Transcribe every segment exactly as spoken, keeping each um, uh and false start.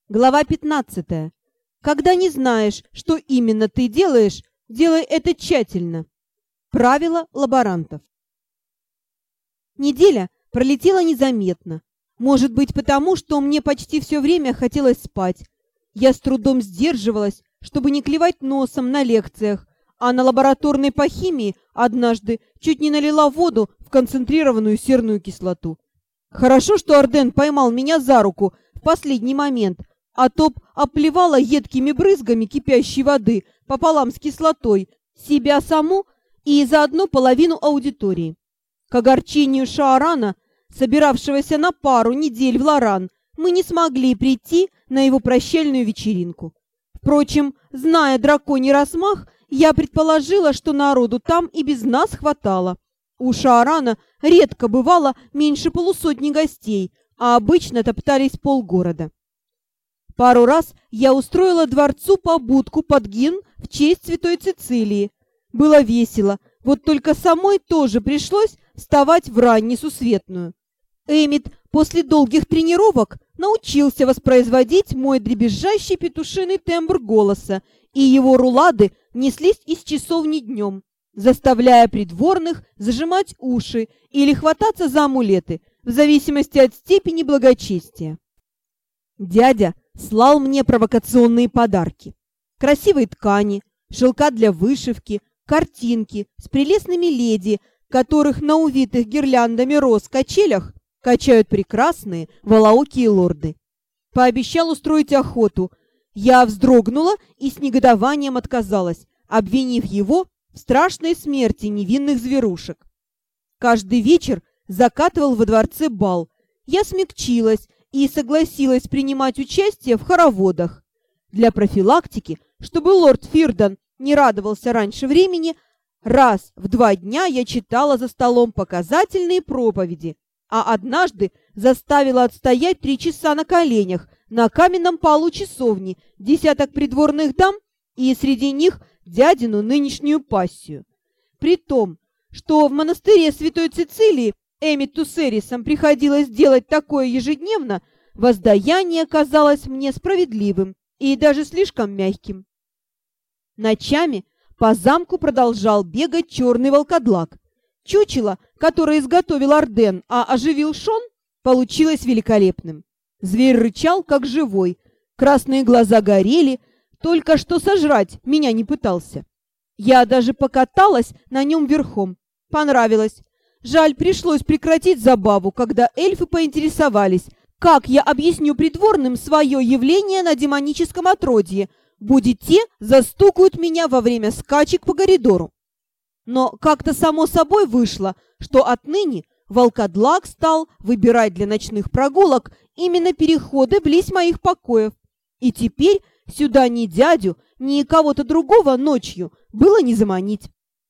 Глава пятнадцатая. Когда не знаешь, что именно ты делаешь, делай это тщательно. Правила лаборантов. Неделя пролетела незаметно. Может быть, потому, что мне почти все время хотелось спать. Я с трудом сдерживалась, чтобы не клевать носом на лекциях, а на лабораторной по химии однажды чуть не налила воду в концентрированную серную кислоту. Хорошо, что Арден поймал меня за руку в последний момент, а то б оплевала едкими брызгами кипящей воды пополам с кислотой себя саму и заодно половину аудитории. К огорчению Шаарана, собиравшегося на пару недель в Лоран, мы не смогли прийти на его прощальную вечеринку. Впрочем, зная драконий размах, я предположила, что народу там и без нас хватало. У Шаарана редко бывало меньше полусотни гостей, а обычно топтались полгорода. Пару раз я устроила дворцу побудку под гимн в честь Святой Цицилии. Было весело, вот только самой тоже пришлось вставать в рань несусветную. Эммит после долгих тренировок научился воспроизводить мой дребезжащий петушиный тембр голоса, и его рулады неслись из часовни днем, заставляя придворных зажимать уши или хвататься за амулеты, в зависимости от степени благочестия. Дядя слал мне провокационные подарки. Красивые ткани, шелка для вышивки, картинки с прелестными леди, которых на увитых гирляндами роз качелях качают прекрасные волоокие лорды. Пообещал устроить охоту. Я вздрогнула и с негодованием отказалась, обвинив его в страшной смерти невинных зверушек. Каждый вечер закатывал во дворце бал. Я смягчилась и согласилась принимать участие в хороводах. Для профилактики, чтобы лорд Фирдан не радовался раньше времени, раз в два дня я читала за столом показательные проповеди, а однажды заставила отстоять три часа на коленях на каменном полу часовни десяток придворных дам и среди них дядину нынешнюю пассию. При том, что в монастыре Святой Цицилии Эммиту Серисом приходилось делать такое ежедневно, воздаяние казалось мне справедливым и даже слишком мягким. Ночами по замку продолжал бегать черный волкодлак. Чучело, которое изготовил Арден, а оживил Шон, получилось великолепным. Зверь рычал, как живой, красные глаза горели, только что сожрать меня не пытался. Я даже покаталась на нем верхом. Понравилось. Жаль, пришлось прекратить забаву, когда эльфы поинтересовались, как я объясню придворным свое явление на демоническом отродье, будь те застукают меня во время скачек по коридору. Но как-то само собой вышло, что отныне волкодлак стал выбирать для ночных прогулок именно переходы близ моих покоев. И теперь сюда ни дядю, ни кого-то другого ночью было не заманить.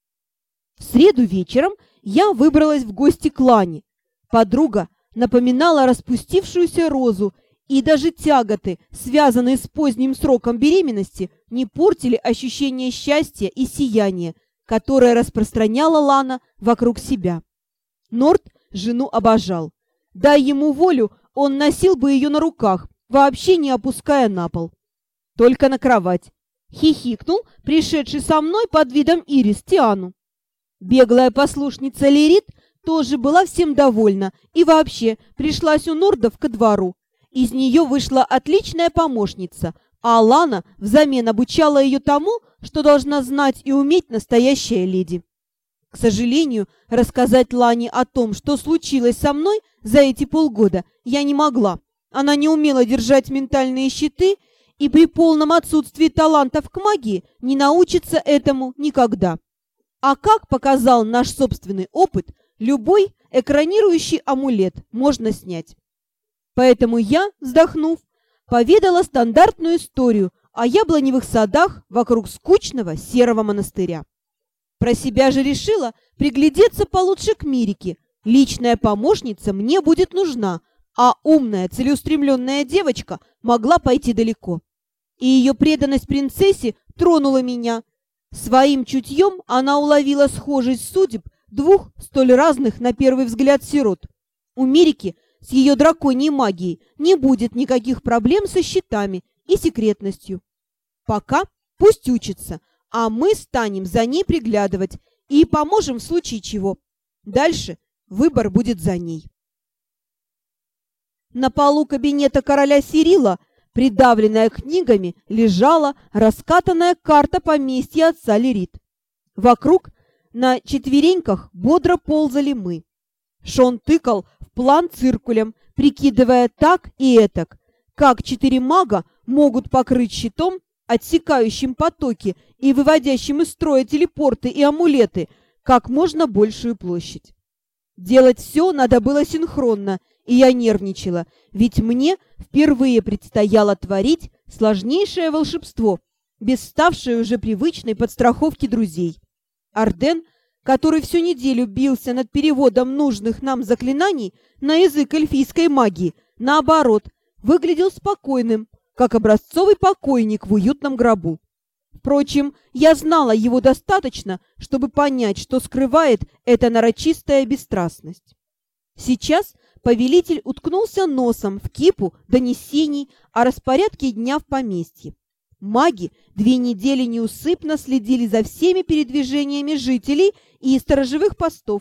В среду вечером я выбралась в гости к Лане. Подруга напоминала распустившуюся розу, и даже тяготы, связанные с поздним сроком беременности, не портили ощущение счастья и сияния, которое распространяла Лана вокруг себя. Норт жену обожал. Дай ему волю, он носил бы ее на руках, вообще не опуская на пол. Только на кровать. Хихикнул пришедший со мной под видом Ирис Тиану. Беглая послушница Лерит тоже была всем довольна и вообще пришлась у Нордов ко двору. Из нее вышла отличная помощница, а Лана взамен обучала ее тому, что должна знать и уметь настоящая леди. К сожалению, рассказать Лане о том, что случилось со мной за эти полгода, я не могла. Она не умела держать ментальные щиты и при полном отсутствии талантов к магии не научится этому никогда. А как показал наш собственный опыт, любой экранирующий амулет можно снять. Поэтому я, вздохнув, поведала стандартную историю о яблоневых садах вокруг скучного серого монастыря. Про себя же решила приглядеться получше к Мирике. Личная помощница мне будет нужна, а умная, целеустремленная девочка могла пойти далеко. И ее преданность принцессе тронула меня. Своим чутьем она уловила схожесть судеб двух столь разных на первый взгляд сирот. У Мирики с ее драконьей магией не будет никаких проблем со счетами и секретностью. Пока пусть учится, а мы станем за ней приглядывать и поможем в случае чего. Дальше выбор будет за ней. На полу кабинета короля Сирила, придавленная книгами, лежала раскатанная карта поместья отца Лерит. Вокруг на четвереньках бодро ползали мы. Шон тыкал в план циркулем, прикидывая так и этак, как четыре мага могут покрыть щитом, отсекающим потоки и выводящим из строя телепорты и амулеты, как можно большую площадь. Делать все надо было синхронно, и я нервничала, ведь мне впервые предстояло творить сложнейшее волшебство, без ставшей уже привычной подстраховки друзей. Арден, который всю неделю бился над переводом нужных нам заклинаний на язык эльфийской магии, наоборот, выглядел спокойным, как образцовый покойник в уютном гробу. Впрочем, я знала его достаточно, чтобы понять, что скрывает эта нарочистая бесстрастность. Сейчас повелитель уткнулся носом в кипу донесений о распорядке дня в поместье. Маги две недели неусыпно следили за всеми передвижениями жителей и сторожевых постов.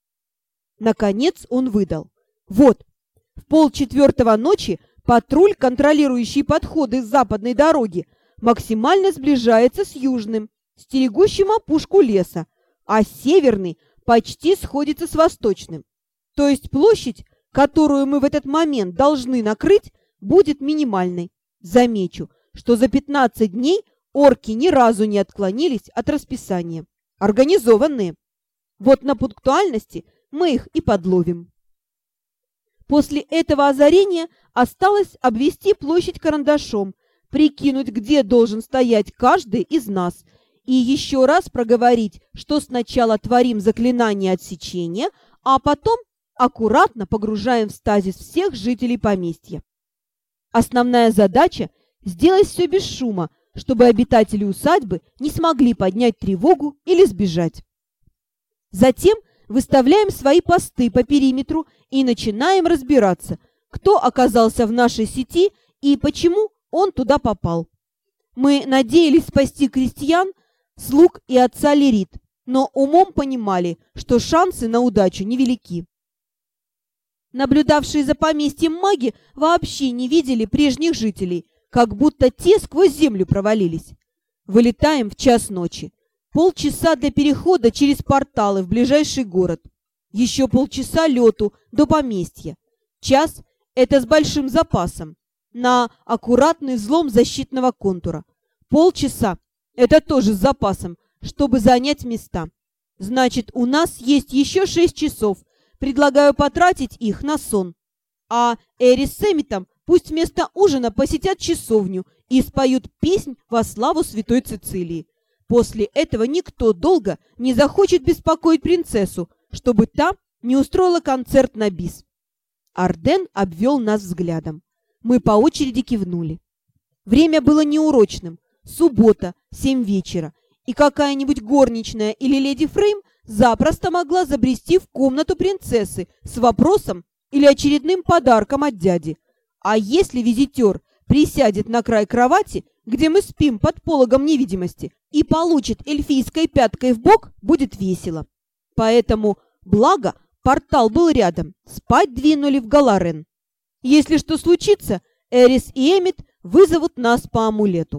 Наконец он выдал: «Вот, в полчетвертого ночи патруль, контролирующий подходы с западной дороги, максимально сближается с южным, стерегущим опушку леса, а северный почти сходится с восточным. То есть площадь, которую мы в этот момент должны накрыть, будет минимальной. Замечу, что за пятнадцать дней орки ни разу не отклонились от расписания. Организованные. Вот на пунктуальности мы их и подловим». После этого озарения осталось обвести площадь карандашом, прикинуть, где должен стоять каждый из нас, и еще раз проговорить, что сначала творим заклинание отсечения, а потом аккуратно погружаем в стазис всех жителей поместья. Основная задача – сделать все без шума, чтобы обитатели усадьбы не смогли поднять тревогу или сбежать. Затем выставляем свои посты по периметру и начинаем разбираться, кто оказался в нашей сети и почему он туда попал. Мы надеялись спасти крестьян, слуг и отца Лерит, но умом понимали, что шансы на удачу невелики. Наблюдавшие за поместьем маги вообще не видели прежних жителей, как будто те сквозь землю провалились. Вылетаем в час ночи. Полчаса для перехода через порталы в ближайший город. Еще полчаса лету до поместья. Час – это с большим запасом, на аккуратный взлом защитного контура. Полчаса – это тоже с запасом, чтобы занять места. Значит, у нас есть еще шесть часов. Предлагаю потратить их на сон. А Эри с Эмитом пусть вместо ужина посетят часовню и споют песнь во славу святой Цицилии. После этого никто долго не захочет беспокоить принцессу, чтобы та не устроила концерт на бис. Арден обвел нас взглядом. Мы по очереди кивнули. Время было неурочным. Суббота, семь вечера, и какая-нибудь горничная или леди Фрейм запросто могла забрести в комнату принцессы с вопросом или очередным подарком от дяди. А если визитер присядет на край кровати, где мы спим под пологом невидимости, и получит эльфийской пяткой в бок, будет весело. Поэтому, благо, портал был рядом, спать двинули в Галарен. Если что случится, Эрис и Эмит вызовут нас по амулету.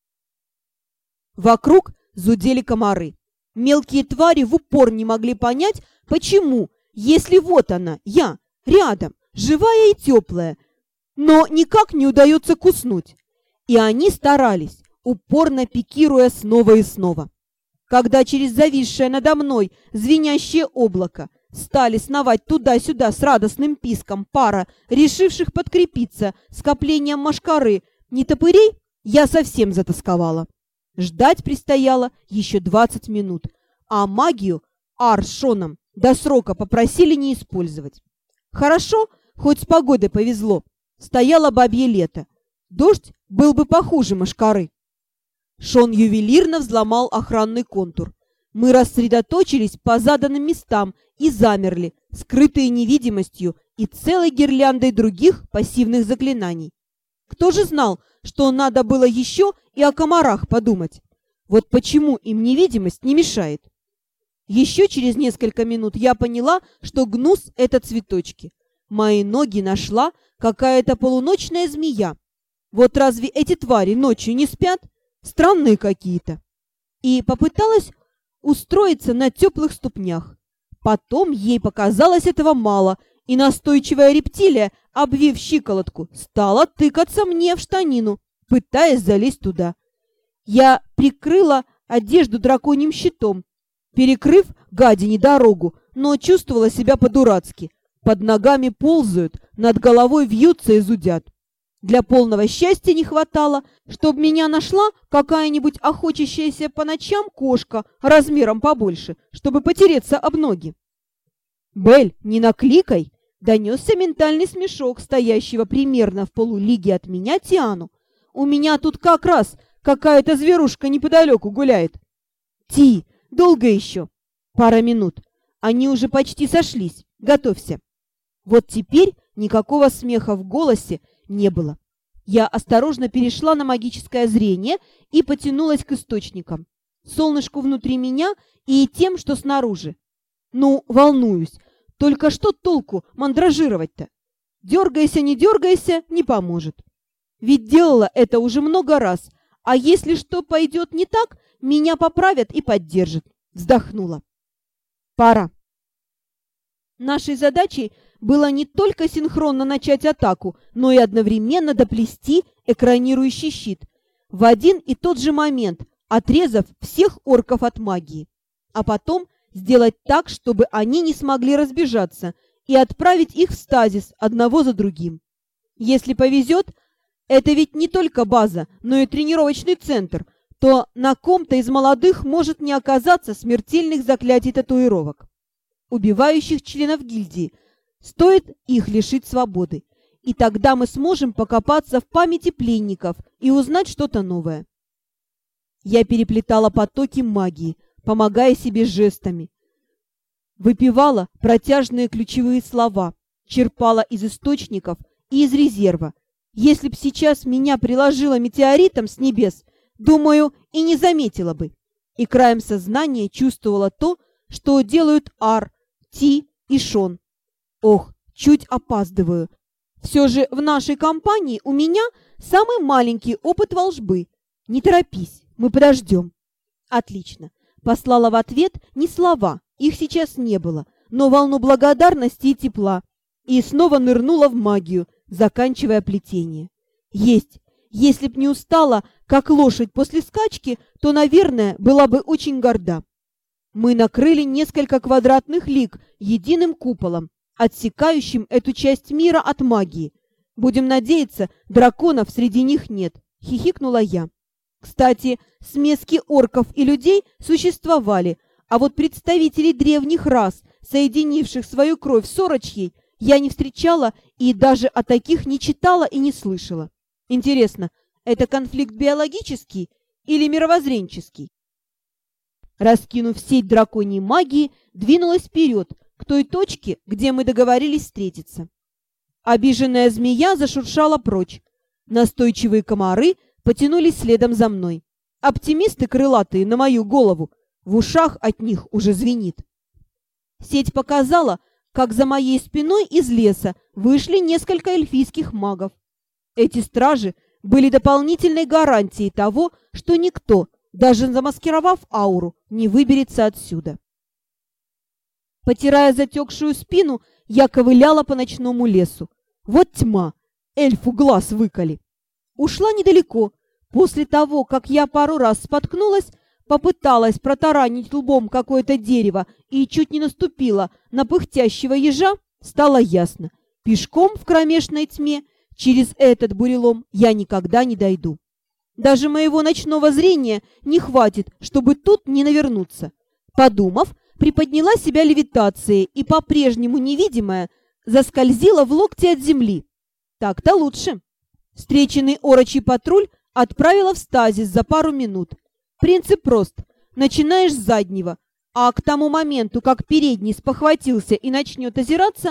Вокруг зудели комары. Мелкие твари в упор не могли понять, почему, если вот она, я, рядом, живая и теплая, но никак не удается куснуть. И они старались, упорно пикируя снова и снова. Когда через зависшее надо мной звенящее облако стали сновать туда-сюда с радостным писком пара, решивших подкрепиться скоплением мошкары нетопырей, я совсем затасковала. Ждать предстояло еще двадцать минут, а магию Ар с Шоном до срока попросили не использовать. Хорошо, хоть с погодой повезло. Стояло бабье лето. Дождь был бы похуже мошкары. Шон ювелирно взломал охранный контур. Мы рассредоточились по заданным местам и замерли, скрытые невидимостью и целой гирляндой других пассивных заклинаний. Кто же знал, что надо было еще и о комарах подумать? Вот почему им невидимость не мешает. Еще через несколько минут я поняла, что гнус — это цветочки. Мои ноги нашла какая-то полуночная змея. Вот разве эти твари ночью не спят? Странные какие-то. И попыталась устроиться на теплых ступнях. Потом ей показалось этого мало, и настойчивая рептилия, обвив щиколотку, стала тыкаться мне в штанину, пытаясь залезть туда. Я прикрыла одежду драконьим щитом, перекрыв гадине дорогу, но чувствовала себя по-дурацки. Под ногами ползают, над головой вьются и зудят. Для полного счастья не хватало, чтобы меня нашла какая-нибудь охотящаяся по ночам кошка размером побольше, чтобы потереться об ноги. «Бель, не накликай!» — донесся ментальный смешок, стоящего примерно в полулиге от меня Тиану. «У меня тут как раз какая-то зверушка неподалеку гуляет». «Ти, долго еще?» «Пара минут. Они уже почти сошлись. Готовься». Вот теперь никакого смеха в голосе не было. Я осторожно перешла на магическое зрение и потянулась к источникам. Солнышку внутри меня и тем, что снаружи. Ну, волнуюсь. Только что толку мандражировать-то? Дергайся, не дергайся, не поможет. Ведь делала это уже много раз, а если что пойдет не так, меня поправят и поддержат. Вздохнула. Пора. Нашей задачей было не только синхронно начать атаку, но и одновременно доплести экранирующий щит в один и тот же момент, отрезав всех орков от магии. А потом сделать так, чтобы они не смогли разбежаться, и отправить их в стазис одного за другим. Если повезет, это ведь не только база, но и тренировочный центр, то на ком-то из молодых может не оказаться смертельных заклятий татуировок, убивающих членов гильдии. Стоит их лишить свободы, и тогда мы сможем покопаться в памяти пленников и узнать что-то новое. Я переплетала потоки магии, помогая себе жестами. Выпевала протяжные ключевые слова, черпала из источников и из резерва. Если б сейчас меня приложило метеоритом с небес, думаю, и не заметила бы. И краем сознания чувствовала то, что делают Ар, Ти и Шон. Ох, чуть опаздываю. Все же в нашей компании у меня самый маленький опыт волжбы. Не торопись, мы подождем. Отлично. Послала в ответ не слова, их сейчас не было, но волну благодарности и тепла. И снова нырнула в магию, заканчивая плетение. Есть. Если б не устала, как лошадь после скачки, то, наверное, была бы очень горда. Мы накрыли несколько квадратных лиг единым куполом, отсекающим эту часть мира от магии. Будем надеяться, драконов среди них нет, хихикнула я. Кстати, смески орков и людей существовали, а вот представителей древних рас, соединивших свою кровь с орочьей, я не встречала и даже о таких не читала и не слышала. Интересно, это конфликт биологический или мировоззренческий? Раскинув сеть драконьей магии, двинулась вперед, к той точке, где мы договорились встретиться. Обиженная змея зашуршала прочь. Настойчивые комары потянулись следом за мной. Оптимисты крылатые на мою голову. В ушах от них уже звенит. Сеть показала, как за моей спиной из леса вышли несколько эльфийских магов. Эти стражи были дополнительной гарантией того, что никто, даже замаскировав ауру, не выберется отсюда. Потирая затекшую спину, я ковыляла по ночному лесу. Вот тьма, эльфу глаз выколи. Ушла недалеко. После того, как я пару раз споткнулась, попыталась протаранить лбом какое-то дерево и чуть не наступила на пыхтящего ежа, стало ясно. Пешком в кромешной тьме через этот бурелом я никогда не дойду. Даже моего ночного зрения не хватит, чтобы тут не навернуться. Подумав, приподняла себя левитацией и, по-прежнему невидимая, заскользила в локте от земли. Так-то лучше. Встреченный орочий патруль отправила в стазис за пару минут. Принцип прост. Начинаешь с заднего, а к тому моменту, как передний спохватился и начнет озираться,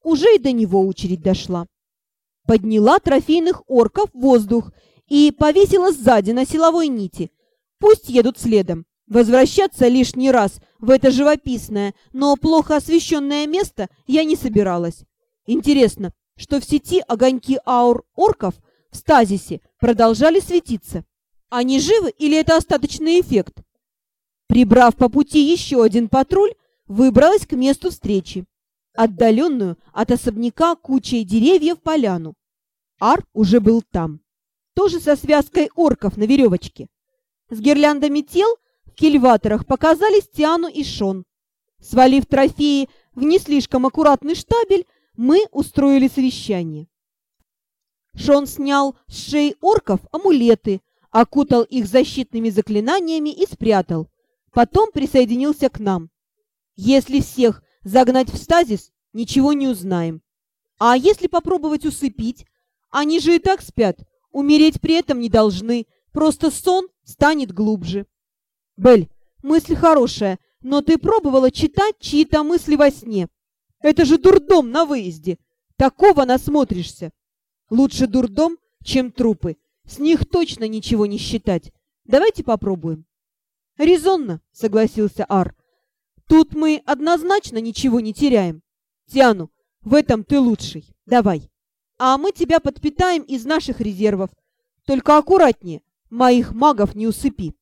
уже и до него очередь дошла. Подняла трофейных орков в воздух и повесила сзади на силовой нити. Пусть едут следом. Возвращаться лишний раз в это живописное, но плохо освещенное место я не собиралась. Интересно, что в сети огоньки аур орков в стазисе продолжали светиться. Они живы или это остаточный эффект? Прибрав по пути еще один патруль, выбралась к месту встречи. Отдаленную от особняка кучей деревьев поляну. Ар уже был там. Тоже со связкой орков на веревочке. С гирляндами тел в кильваторах показались Тиану и Шон. Свалив трофеи в не слишком аккуратный штабель, мы устроили совещание. Шон снял с шеи орков амулеты, окутал их защитными заклинаниями и спрятал. Потом присоединился к нам. Если всех загнать в стазис, ничего не узнаем. А если попробовать усыпить? Они же и так спят, умереть при этом не должны, просто сон станет глубже. Бель, мысль хорошая, но ты пробовала читать чьи-то мысли во сне? Это же дурдом на выезде. Такого насмотришься. Лучше дурдом, чем трупы. С них точно ничего не считать. Давайте попробуем. Резонно, согласился Ар. Тут мы однозначно ничего не теряем. Тиану, в этом ты лучший. Давай. А мы тебя подпитаем из наших резервов. Только аккуратнее, моих магов не усыпи.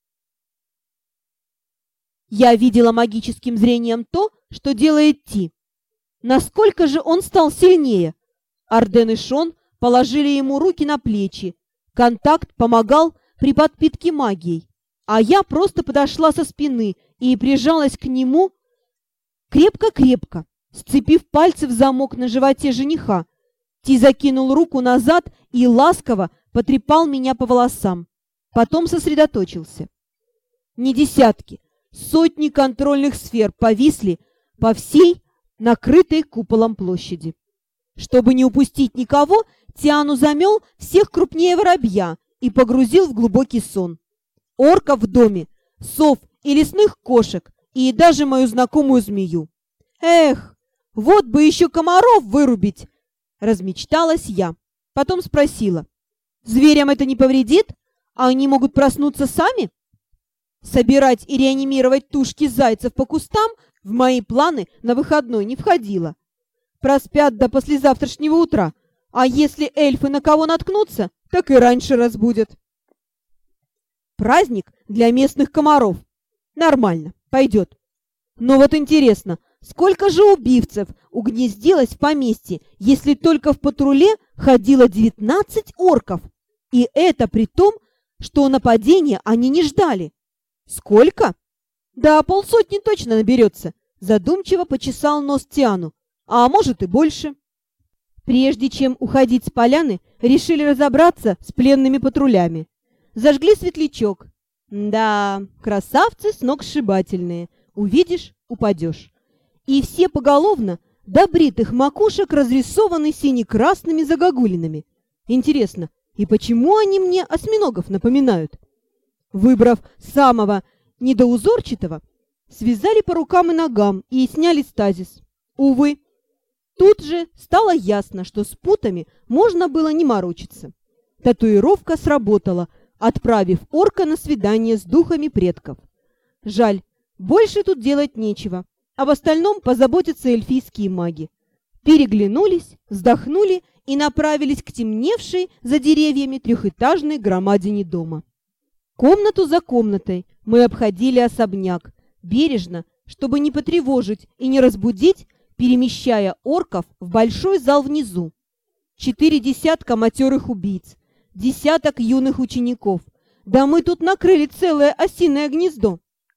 Я видела магическим зрением то, что делает Ти. Насколько же он стал сильнее? Арден и Шон положили ему руки на плечи. Контакт помогал при подпитке магией. А я просто подошла со спины и прижалась к нему крепко-крепко, сцепив пальцы в замок на животе жениха. Ти закинул руку назад и ласково потрепал меня по волосам. Потом сосредоточился. Не десятки, сотни контрольных сфер повисли по всей накрытой куполом площади. Чтобы не упустить никого, Тиану замел всех крупнее воробья и погрузил в глубокий сон. Орков в доме, сов и лесных кошек, и даже мою знакомую змею. Эх, вот бы еще комаров вырубить! Размечталась я. Потом спросила. Зверям это не повредит? А они могут проснуться сами? Собирать и реанимировать тушки зайцев по кустам в мои планы на выходной не входило. Проспят до послезавтрашнего утра, а если эльфы на кого наткнутся, так и раньше разбудят. Праздник для местных комаров. Нормально, пойдет. Но вот интересно, сколько же убивцев угнездилось в поместье, если только в патруле ходило девятнадцать орков? И это при том, что нападения они не ждали. Сколько? Да, полсотни точно наберется. Задумчиво почесал нос Тиану. А может и больше. Прежде чем уходить с поляны, решили разобраться с пленными патрулями. Зажгли светлячок. Да, красавцы сногсшибательные. Увидишь — упадешь. И все поголовно до бритых макушек разрисованы сине-красными загогулинами. Интересно, и почему они мне осьминогов напоминают? Выбрав самого недоузорчатого, связали по рукам и ногам и сняли стазис. Увы, тут же стало ясно, что с путами можно было не морочиться. Татуировка сработала, отправив орка на свидание с духами предков. Жаль, больше тут делать нечего, а в остальном позаботятся эльфийские маги. Переглянулись, вздохнули и направились к темневшей за деревьями трехэтажной громадине дома. Комнату за комнатой мы обходили особняк, бережно, чтобы не потревожить и не разбудить, перемещая орков в большой зал внизу. Четыре десятка матерых убийц, десяток юных учеников. Да мы тут накрыли целое осиное гнездо.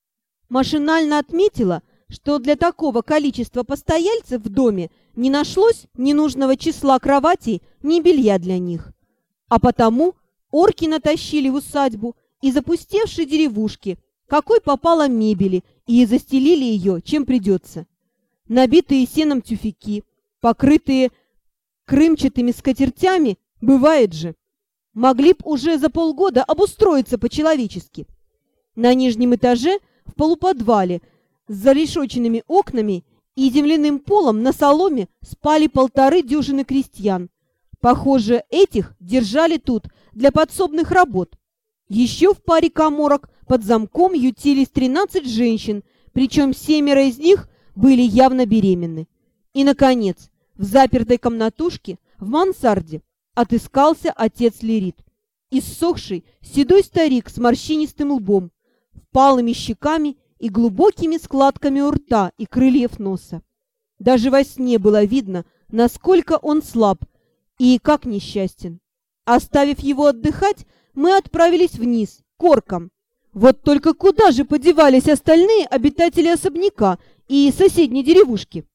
Машинально отметила, что для такого количества постояльцев в доме не нашлось ни нужного числа кроватей, ни белья для них. А потому орки натащили в усадьбу из опустевшей деревушки, какой попало мебели, и застелили ее, чем придется. Набитые сеном тюфяки, покрытые крымчатыми скатертями, бывает же. Могли б уже за полгода обустроиться по-человечески. На нижнем этаже, в полуподвале, с зарешоченными окнами и земляным полом на соломе спали полторы дюжины крестьян. Похоже, этих держали тут для подсобных работ. Еще в паре каморок под замком ютились тринадцать женщин, причем семеро из них были явно беременны. И, наконец, в запертой комнатушке в мансарде отыскался отец Лерит. Иссохший, седой старик с морщинистым лбом, впалыми щеками и глубокими складками у рта и крыльев носа. Даже во сне было видно, насколько он слаб и как несчастен. Оставив его отдыхать, мы отправились вниз, к оркам. Вот только куда же подевались остальные обитатели особняка и соседней деревушки?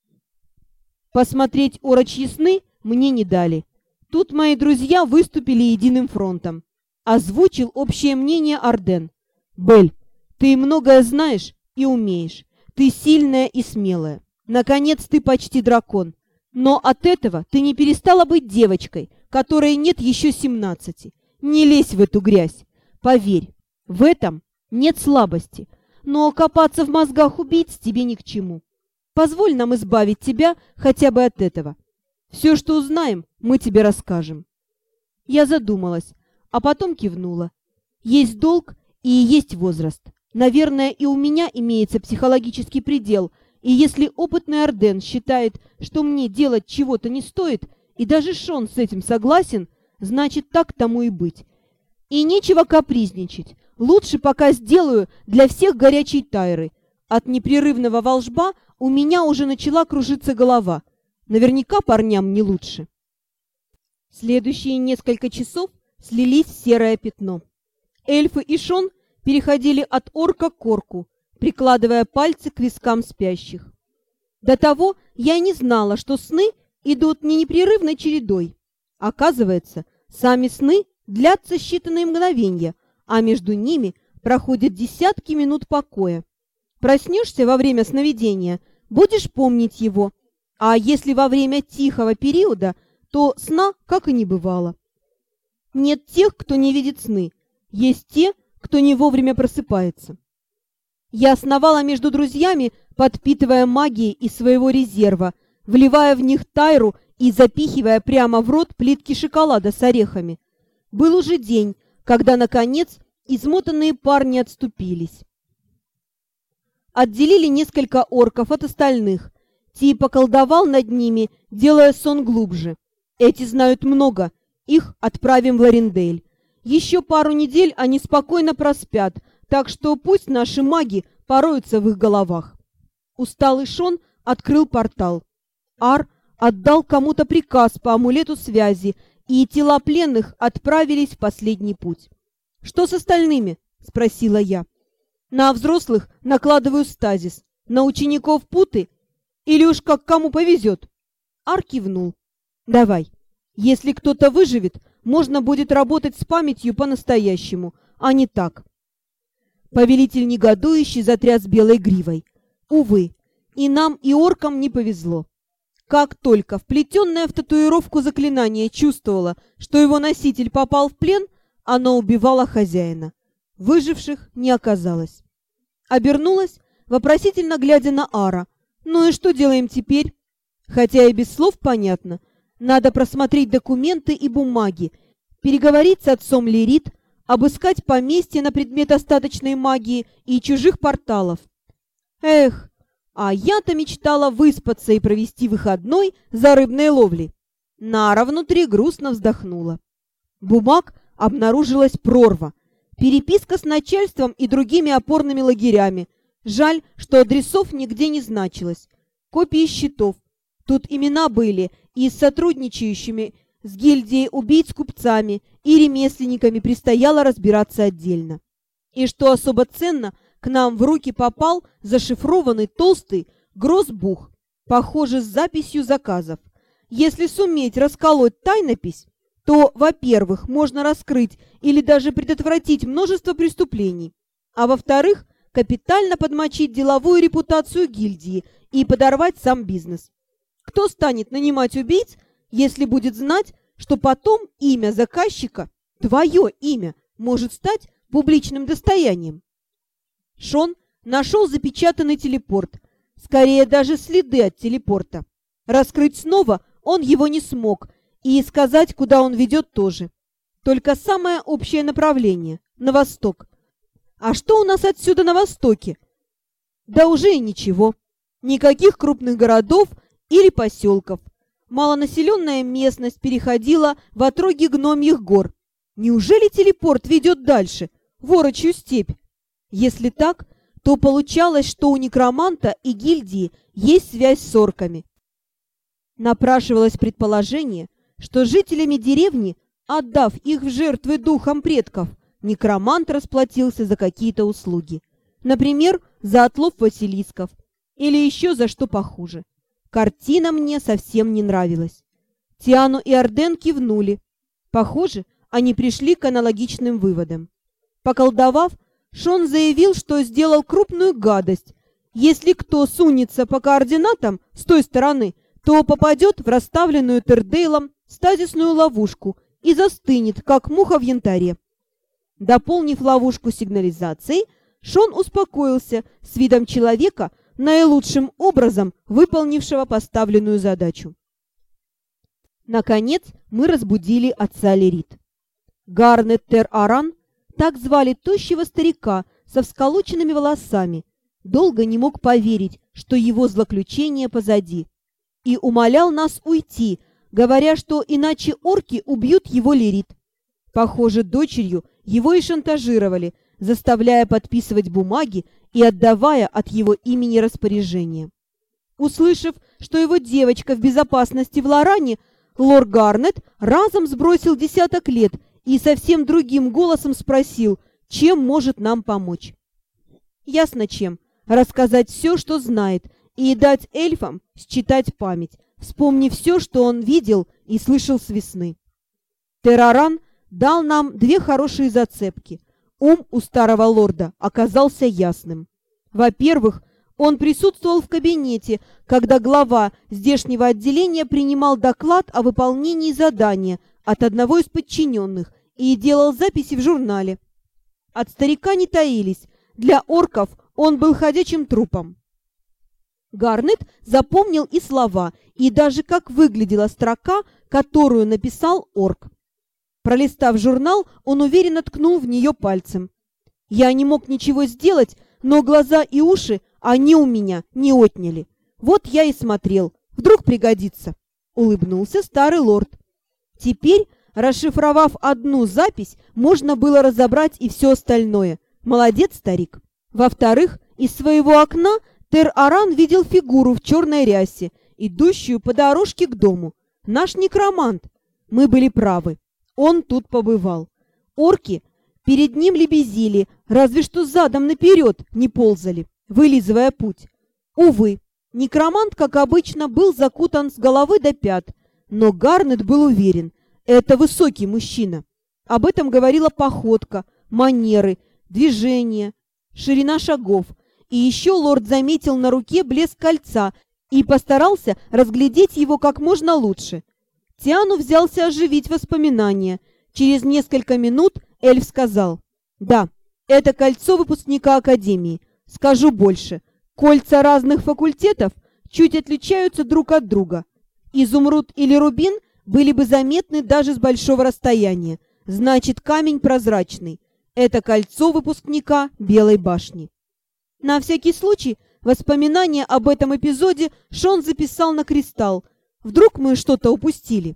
Посмотреть орочьи сны мне не дали. Тут мои друзья выступили единым фронтом. Озвучил общее мнение Арден. «Бель, ты многое знаешь и умеешь. Ты сильная и смелая. Наконец, ты почти дракон. Но от этого ты не перестала быть девочкой, которой нет еще семнадцати. Не лезь в эту грязь. Поверь, в этом нет слабости. Но копаться в мозгах убийц тебе ни к чему. Позволь нам избавить тебя хотя бы от этого. Все, что узнаем, мы тебе расскажем». Я задумалась, а потом кивнула. Есть долг и есть возраст. Наверное, и у меня имеется психологический предел, и если опытный Арден считает, что мне делать чего-то не стоит, и даже Шон с этим согласен, значит, так тому и быть. И нечего капризничать. Лучше пока сделаю для всех горячей тайры. От непрерывного волжба у меня уже начала кружиться голова. Наверняка парням не лучше. Следующие несколько часов слились в серое пятно. Эльфы и Шон переходили от орка к орку, прикладывая пальцы к вискам спящих. До того я не знала, что сны идут не непрерывной чередой. Оказывается, сами сны длятся считанные мгновения, а между ними проходят десятки минут покоя. Проснешься во время сновидения, будешь помнить его, а если во время тихого периода, то сна как и не бывало. Нет тех, кто не видит сны, есть те, кто не вовремя просыпается. Я сновала между друзьями, подпитывая магией из своего резерва, вливая в них тайру и запихивая прямо в рот плитки шоколада с орехами. Был уже день, когда, наконец, измотанные парни отступились. Отделили несколько орков от остальных. Ти поколдовал над ними, делая сон глубже. Эти знают много, их отправим в Ларендель. Еще пару недель они спокойно проспят, так что пусть наши маги пороются в их головах. Усталый Шон открыл портал. Ар отдал кому-то приказ по амулету связи, и тела пленных отправились в последний путь. «Что с остальными?» — спросила я. «На взрослых накладываю стазис, на учеников путы, или уж как кому повезет?» Ар кивнул. «Давай. Если кто-то выживет, можно будет работать с памятью по-настоящему, а не так». Повелитель негодующий затряс белой гривой. Увы, и нам, и оркам не повезло. Как только вплетенное в татуировку заклинание чувствовало, что его носитель попал в плен, оно убивало хозяина. Выживших не оказалось. Обернулась, вопросительно глядя на Ара. «Ну и что делаем теперь?» Хотя и без слов понятно. Надо просмотреть документы и бумаги, переговорить с отцом Лерит, обыскать поместье на предмет остаточной магии и чужих порталов. Эх, а я-то мечтала выспаться и провести выходной за рыбной ловлей. Нара внутри грустно вздохнула. Бумаг обнаружилась прорва. Переписка с начальством и другими опорными лагерями. Жаль, что адресов нигде не значилось. Копии счетов. Тут имена были и с сотрудничающими с гильдией убийц купцами и ремесленниками предстояло разбираться отдельно. И что особо ценно, к нам в руки попал зашифрованный толстый гроссбух, похоже, с записью заказов. Если суметь расколоть тайнопись, то, во-первых, можно раскрыть или даже предотвратить множество преступлений, а во-вторых, капитально подмочить деловую репутацию гильдии и подорвать сам бизнес. Кто станет нанимать убийц, если будет знать, что потом имя заказчика, твое имя, может стать публичным достоянием? Шон нашел запечатанный телепорт. скорее даже следы от телепорта. Раскрыть снова он его не смог, и сказать, куда он ведет, тоже. Только самое общее направление — на восток. А что у нас отсюда на востоке? Да уже и ничего. Никаких крупных городов или поселков. Малонаселенная местность переходила в отроги гномьих гор. Неужели телепорт ведет дальше, в Орочью степь? Если так, то получалось, что у некроманта и гильдии есть связь с орками. Напрашивалось предположение, что жителями деревни, отдав их в жертвы духам предков, некромант расплатился за какие-то услуги. Например, за отлов василисков или еще за что похуже. Картина мне совсем не нравилась. Тиану и Арден кивнули. Похоже, они пришли к аналогичным выводам. Поколдовав, Шон заявил, что сделал крупную гадость. Если кто сунется по координатам с той стороны, то попадет в расставленную Тердейлом стазисную ловушку и застынет, как муха в янтаре. Дополнив ловушку сигнализацией, Шон успокоился с видом человека, наилучшим образом выполнившего поставленную задачу. Наконец мы разбудили отца Лерит. Гарнет Тер-Аран, так звали тощего старика со всколоченными волосами, долго не мог поверить, что его злоключение позади, и умолял нас уйти, говоря, что иначе орки убьют его Лерит. Похоже, дочерью его и шантажировали, заставляя подписывать бумаги и отдавая от его имени распоряжение. Услышав, что его девочка в безопасности в Лоране, лорд Гарнет разом сбросил десяток лет и совсем другим голосом спросил, чем может нам помочь. Ясно чем. Рассказать все, что знает, и дать эльфам считать память, вспомнив все, что он видел и слышал с весны. Тераран дал нам две хорошие зацепки. Ум у старого лорда оказался ясным. Во-первых, он присутствовал в кабинете, когда глава здешнего отделения принимал доклад о выполнении задания от одного из подчиненных и делал записи в журнале. От старика не таились, для орков он был ходячим трупом. Гарнет запомнил и слова, и даже как выглядела строка, которую написал орк. Пролистав журнал, он уверенно ткнул в нее пальцем. Я не мог ничего сделать, но глаза и уши они у меня не отняли. Вот я и смотрел. Вдруг пригодится. Улыбнулся старый лорд. Теперь, расшифровав одну запись, можно было разобрать и все остальное. Молодец, старик. Во-вторых, из своего окна Тер-Аран видел фигуру в черной рясе, идущую по дорожке к дому. Наш некромант. Мы были правы. Он тут побывал. Орки перед ним лебезили, разве что задом наперед не ползали, вылизывая путь. Увы, некромант, как обычно, был закутан с головы до пят, но Гарнет был уверен, это высокий мужчина. Об этом говорила походка, манеры, движения, ширина шагов. И еще лорд заметил на руке блеск кольца и постарался разглядеть его как можно лучше. Тиану взялся оживить воспоминания. Через несколько минут эльф сказал: «Да, это кольцо выпускника Академии. Скажу больше. Кольца разных факультетов чуть отличаются друг от друга. Изумруд или рубин были бы заметны даже с большого расстояния. Значит, камень прозрачный. Это кольцо выпускника Белой башни». На всякий случай воспоминания об этом эпизоде Шон записал на кристалл. Вдруг мы что-то упустили.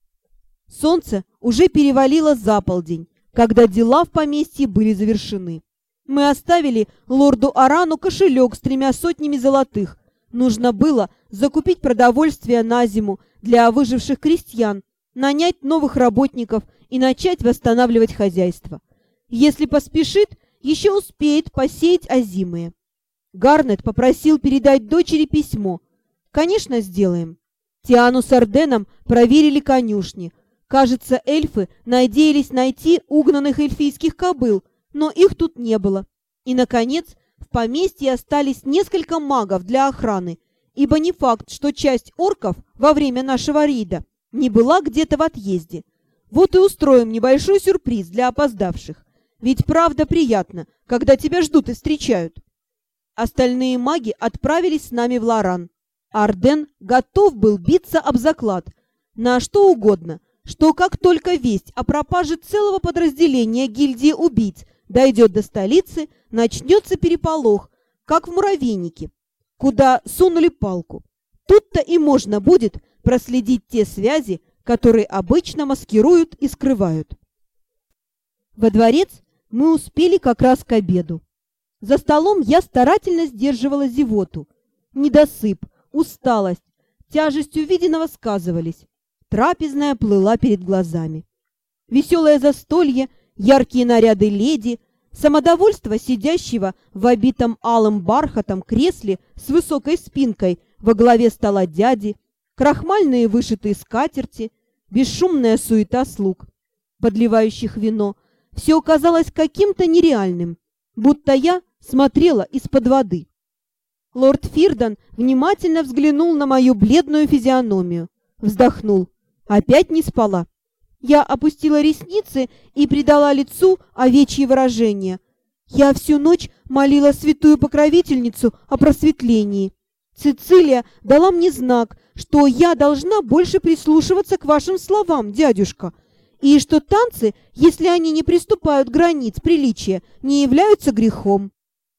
Солнце уже перевалило за полдень, когда дела в поместье были завершены. Мы оставили лорду Арану кошелек с тремя сотнями золотых. Нужно было закупить продовольствие на зиму для выживших крестьян, нанять новых работников и начать восстанавливать хозяйство. Если поспешит, еще успеет посеять озимые. Гарнет попросил передать дочери письмо. Конечно, сделаем. Тиану с Арденом проверили конюшни. Кажется, эльфы надеялись найти угнанных эльфийских кобыл, но их тут не было. И, наконец, в поместье остались несколько магов для охраны, ибо не факт, что часть орков во время нашего рейда не была где-то в отъезде. Вот и устроим небольшой сюрприз для опоздавших. Ведь правда приятно, когда тебя ждут и встречают. Остальные маги отправились с нами в Лоран. Арден готов был биться об заклад на что угодно, что как только весть о пропаже целого подразделения гильдии убийц дойдет до столицы, начнется переполох, как в муравейнике, куда сунули палку. Тут-то и можно будет проследить те связи, которые обычно маскируют и скрывают. Во дворец мы успели как раз к обеду. За столом я старательно сдерживала зевоту. Недосып, усталость, тяжесть увиденного сказывались. Трапезная плыла перед глазами. Веселое застолье, яркие наряды леди, самодовольство сидящего в обитом алым бархатом кресле с высокой спинкой во главе стола дяди, крахмальные вышитые скатерти, бесшумная суета слуг, подливающих вино. Все казалось каким-то нереальным, будто я смотрела из-под воды. Лорд Фирдан внимательно взглянул на мою бледную физиономию, вздохнул. Опять не спала. Я опустила ресницы и придала лицу овечье выражение. Я всю ночь молила святую покровительницу о просветлении. Цицилия дала мне знак, что я должна больше прислушиваться к вашим словам, дядюшка, и что танцы, если они не приступают к границ приличия, не являются грехом.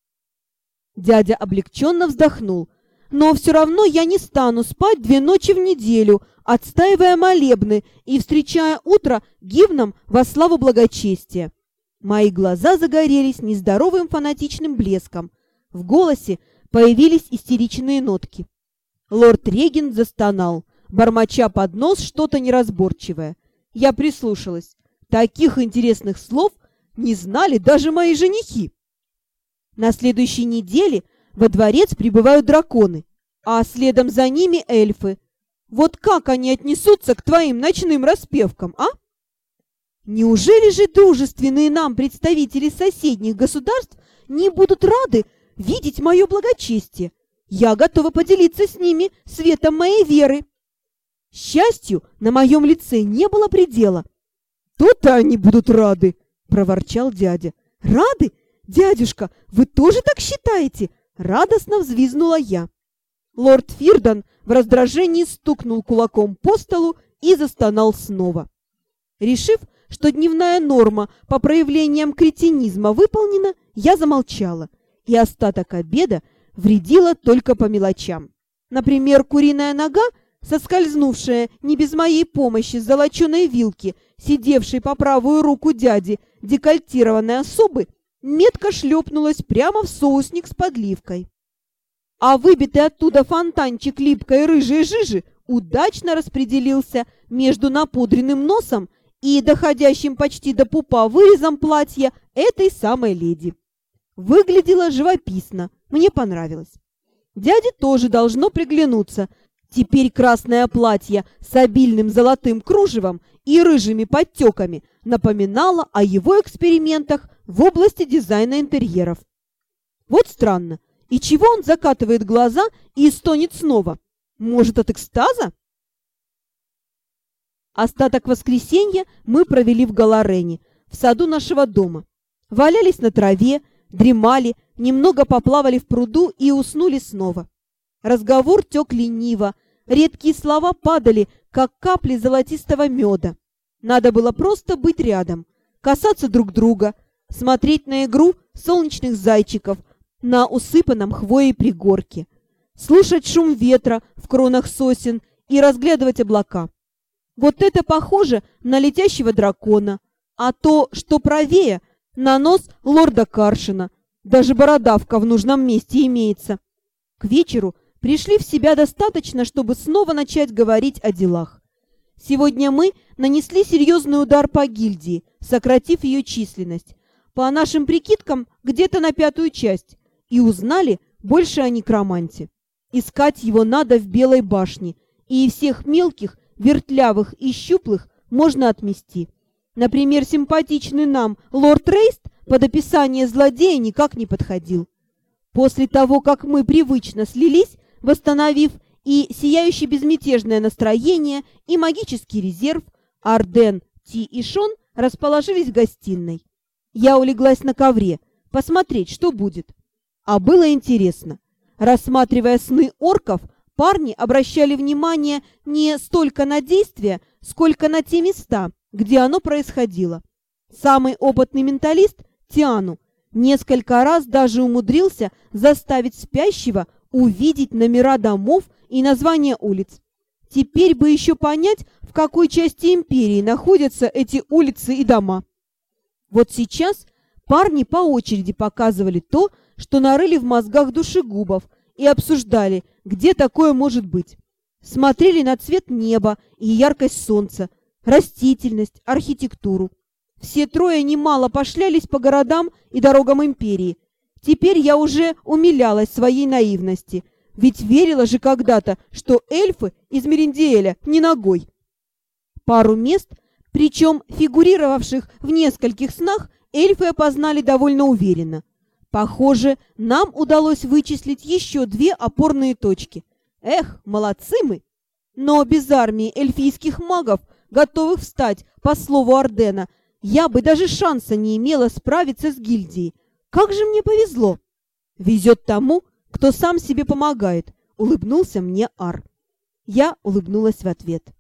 Дядя облегченно вздохнул. Но все равно я не стану спать две ночи в неделю, отстаивая молебны и встречая утро гимном во славу благочестия. Мои глаза загорелись нездоровым фанатичным блеском. В голосе появились истеричные нотки. Лорд-регент застонал, бормоча под нос что-то неразборчивое. Я прислушалась. Таких интересных слов не знали даже мои женихи. На следующей неделе во дворец прибывают драконы, а следом за ними эльфы. Вот как они отнесутся к твоим ночным распевкам, а? Неужели же дружественные нам представители соседних государств не будут рады видеть мое благочестие? Я готова поделиться с ними светом моей веры. Счастью, на моем лице не было предела. «То-то они будут рады!» — проворчал дядя. «Рады? Дядюшка, вы тоже так считаете?» — радостно взвизгнула я. Лорд Фирдан в раздражении стукнул кулаком по столу и застонал снова. Решив, что дневная норма по проявлениям кретинизма выполнена, я замолчала, и остаток обеда вредила только по мелочам. Например, куриная нога, соскользнувшая не без моей помощи с золоченой вилки, сидевшей по правую руку дяди, декольтированной особы, метко шлепнулась прямо в соусник с подливкой. А выбитый оттуда фонтанчик липкой рыжей жижи удачно распределился между напудренным носом и доходящим почти до пупа вырезом платья этой самой леди. Выглядело живописно, мне понравилось. Дяде тоже должно приглянуться. Теперь красное платье с обильным золотым кружевом и рыжими подтеками напоминало о его экспериментах в области дизайна интерьеров. Вот странно, и чего он закатывает глаза и стонет снова? Может, от экстаза? Остаток воскресенья мы провели в Галарене, в саду нашего дома. Валялись на траве, дремали, немного поплавали в пруду и уснули снова. Разговор тек лениво, редкие слова падали, как капли золотистого меда. Надо было просто быть рядом, касаться друг друга, смотреть на игру солнечных зайчиков на усыпанном хвоей пригорке, слушать шум ветра в кронах сосен и разглядывать облака. Вот это похоже на летящего дракона, а то, что правее, на нос лорда Каршина. Даже бородавка в нужном месте имеется. К вечеру пришли в себя достаточно, чтобы снова начать говорить о делах. Сегодня мы нанесли серьезный удар по гильдии, сократив ее численность, по нашим прикидкам, где-то на пятую часть, и узнали больше о некроманте. Искать его надо в Белой башне, и всех мелких, вертлявых и щуплых можно отмести. Например, симпатичный нам лорд Рейст под описание злодея никак не подходил. После того, как мы привычно слились, восстановив и сияющее безмятежное настроение, и магический резерв, Арден, Ти и Шон расположились в гостиной. Я улеглась на ковре, посмотреть, что будет. А было интересно. Рассматривая сны орков, парни обращали внимание не столько на действия, сколько на те места, где оно происходило. Самый опытный менталист, Тиану, несколько раз даже умудрился заставить спящего увидеть номера домов и названия улиц. Теперь бы еще понять, в какой части империи находятся эти улицы и дома. Вот сейчас парни по очереди показывали то, что нарыли в мозгах душегубов, и обсуждали, где такое может быть. Смотрели на цвет неба и яркость солнца, растительность, архитектуру. Все трое немало пошлялись по городам и дорогам империи. Теперь я уже умилялась своей наивности, ведь верила же когда-то, что эльфы из Мериндиэля не ногой. Пару мест, причем фигурировавших в нескольких снах, эльфы опознали довольно уверенно. Похоже, нам удалось вычислить еще две опорные точки. Эх, молодцы мы! Но без армии эльфийских магов, готовых встать по слову Ордена, я бы даже шанса не имела справиться с гильдией. Как же мне повезло! Везет тому, кто сам себе помогает, улыбнулся мне Ар. Я улыбнулась в ответ.